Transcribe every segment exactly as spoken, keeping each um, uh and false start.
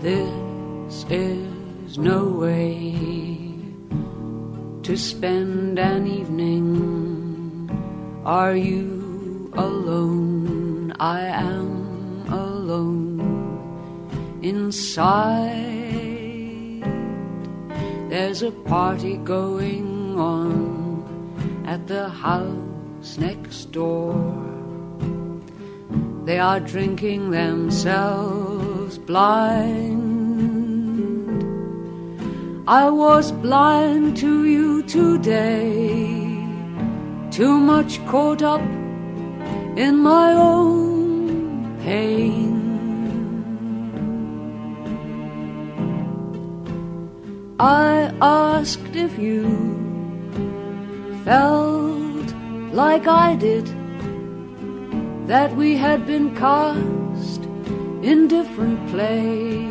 This is no way to spend an evening. Are you alone? I am alone. Inside there's a party going on at the house next door. They are drinking themselves blind. I was blind to you today, too much caught up in my own pain. I asked if you felt like I did, that we had been cast in different plays.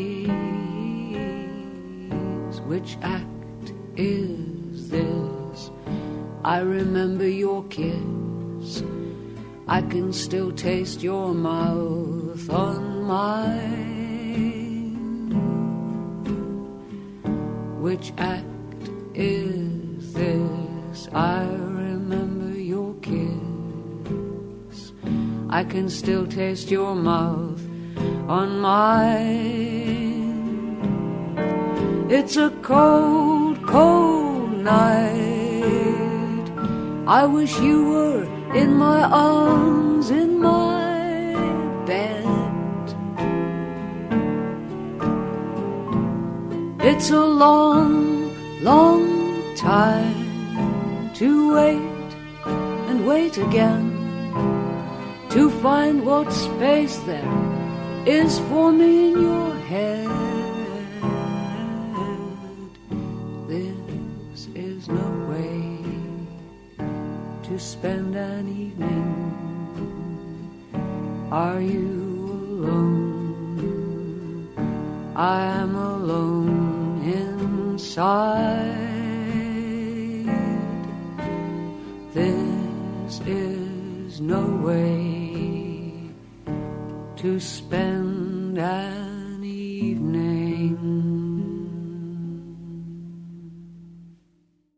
Which act is this? I remember your kiss. I can still taste your mouth on mine. Which act is this? I remember your kiss. I can still taste your mouth on mine. It's a cold, cold night. I wish you were in my arms, in my bed. It's a long, long time to wait and wait again, to find what space there is for me in your head. This is no way to spend an evening. Are you alone? I am alone inside. This is no way to spend an evening.